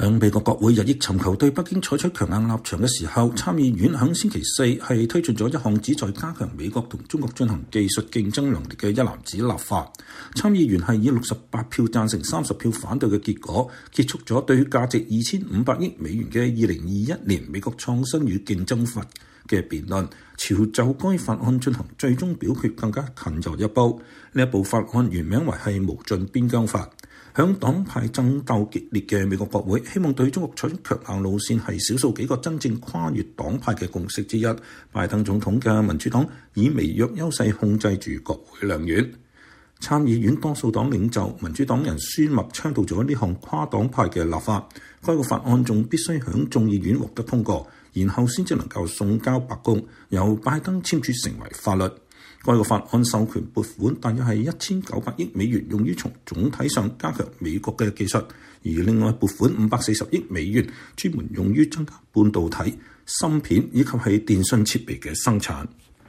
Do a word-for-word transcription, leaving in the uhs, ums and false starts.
響美國國會日益尋求對北京採取強硬立場嘅時候，參議院響星期四係推進咗一項旨在加強美國同中國進行技術競爭能力嘅一籃子立法。參議員係以六十八票贊成、三十票反對嘅結果，結束咗對於價值二千五百億美元嘅二零二一年美國創新與競爭法嘅辯論，朝就該法案進行最終表決更加近咗一步。呢一部法案原名為係無盡邊疆法。響黨派爭鬥激烈嘅美國國會，希望對中國採取強硬路線係少數幾個真正跨越黨派嘅共識之一。拜登總統嘅民主黨以微弱優勢控制住國會兩院。參議院多數黨領袖民主黨人舒默倡導咗呢項跨黨派嘅立法，該個法案仲必須響眾議院獲得通過，然後先至能夠送交白宮，由拜登簽署成為法律。該個法案授權撥款大約係一千九百億美元，用於從總體上加強美國嘅技術，而另外撥款五百四十億美元，專門用於增加半導體、芯片以及係電信設備嘅生產。